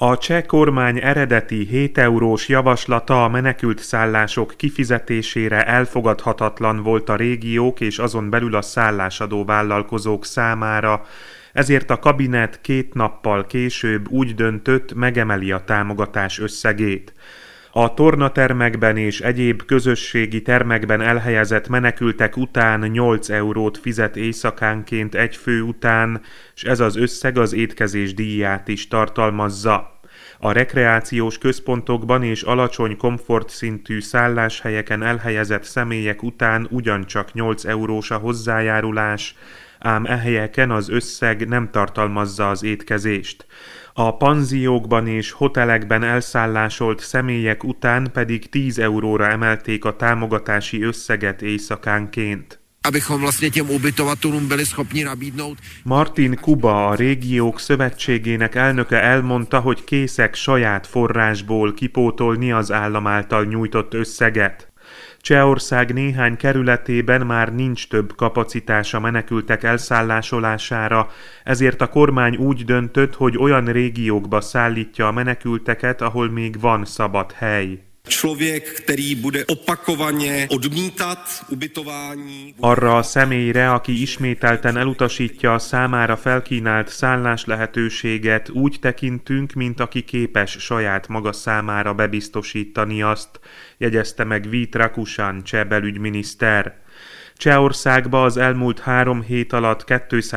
A cseh kormány eredeti 7 eurós javaslata a menekültszállások kifizetésére elfogadhatatlan volt a régiók és azon belül a szállásadó vállalkozók számára, ezért a kabinet 2 nappal később úgy döntött, megemeli a támogatás összegét. A tornatermekben és egyéb közösségi termekben elhelyezett menekültek után 8 eurót fizet éjszakánként egy fő után, és ez az összeg az étkezés díját is tartalmazza. A rekreációs központokban és alacsony komfortszintű szálláshelyeken elhelyezett személyek után ugyancsak 8 eurós a hozzájárulás, ám e helyeken az összeg nem tartalmazza az étkezést. A panziókban és hotelekben elszállásolt személyek után pedig 10 euróra emelték a támogatási összeget éjszakánként. Martin Kuba, a Régiók Szövetségének elnöke elmondta, hogy készek saját forrásból kipótolni az állam által nyújtott összeget. Csehország néhány kerületében már nincs több kapacitás a menekültek elszállásolására, ezért a kormány úgy döntött, hogy olyan régiókba szállítja a menekülteket, ahol még van szabad hely. Arra a személyre, aki ismételten elutasítja a számára felkínált szállás lehetőséget, úgy tekintünk, mint aki képes saját maga számára bebiztosítani azt, jegyezte meg Vít Rakusan cseh belügyminiszter. Csehországba az elmúlt 3 hét alatt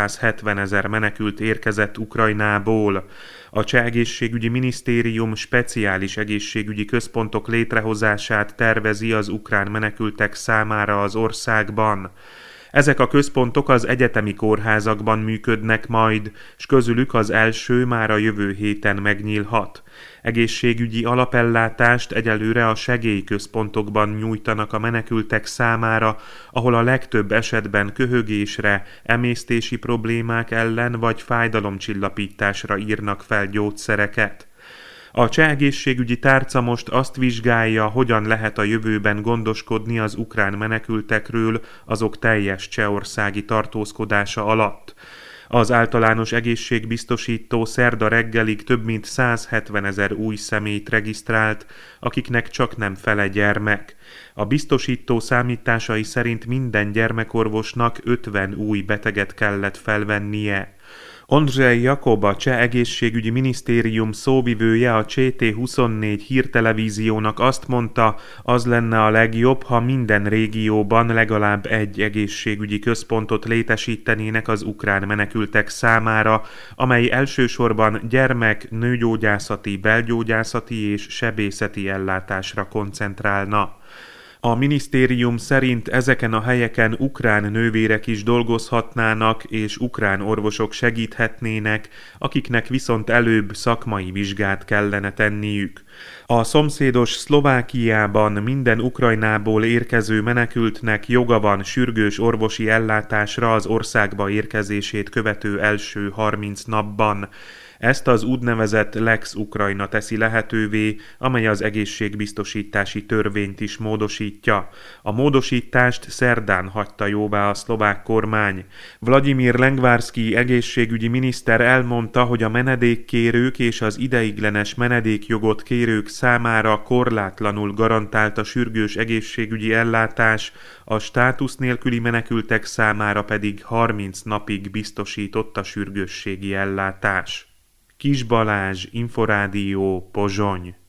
270 000 menekült érkezett Ukrajnából. A Cseh egészségügyi minisztérium speciális egészségügyi központok létrehozását tervezi az ukrán menekültek számára az országban. Ezek a központok az egyetemi kórházakban működnek majd, s közülük az első már a jövő héten megnyílhat. Egészségügyi alapellátást egyelőre a segélyközpontokban nyújtanak a menekültek számára, ahol a legtöbb esetben köhögésre, emésztési problémák ellen vagy fájdalomcsillapításra írnak fel gyógyszereket. A cseh egészségügyi tárca most azt vizsgálja, hogyan lehet a jövőben gondoskodni az ukrán menekültekről azok teljes csehországi tartózkodása alatt. Az általános egészségbiztosító szerda reggelig több mint 170 000 új személyt regisztrált, akiknek csak nem fele gyermek. A biztosító számításai szerint minden gyermekorvosnak 50 új beteget kellett felvennie. Ondřej Jakob, a cseh egészségügyi minisztérium szóvivője a ČT24 hírtelevíziónak azt mondta, az lenne a legjobb, ha minden régióban legalább egy egészségügyi központot létesítenének az ukrán menekültek számára, amely elsősorban gyermek, nőgyógyászati, belgyógyászati és sebészeti ellátásra koncentrálna. A minisztérium szerint ezeken a helyeken ukrán nővérek is dolgozhatnának, és ukrán orvosok segíthetnének, akiknek viszont előbb szakmai vizsgát kellene tenniük. A szomszédos Szlovákiában minden Ukrajnából érkező menekültnek joga van sürgős orvosi ellátásra az országba érkezését követő első 30 napban. Ezt az úgynevezett Lex Ukrajna teszi lehetővé, amely az egészségbiztosítási törvényt is módosítja. A módosítást szerdán hagyta jóvá a szlovák kormány. Vladimír Lengvarský egészségügyi miniszter elmondta, hogy a menedékkérők és az ideiglenes menedékjogot kérők számára korlátlanul garantált a sürgős egészségügyi ellátás, a státusz nélküli menekültek számára pedig 30 napig biztosított a sürgősségi ellátás. Kis Balázs, Inforádió, Pozsony.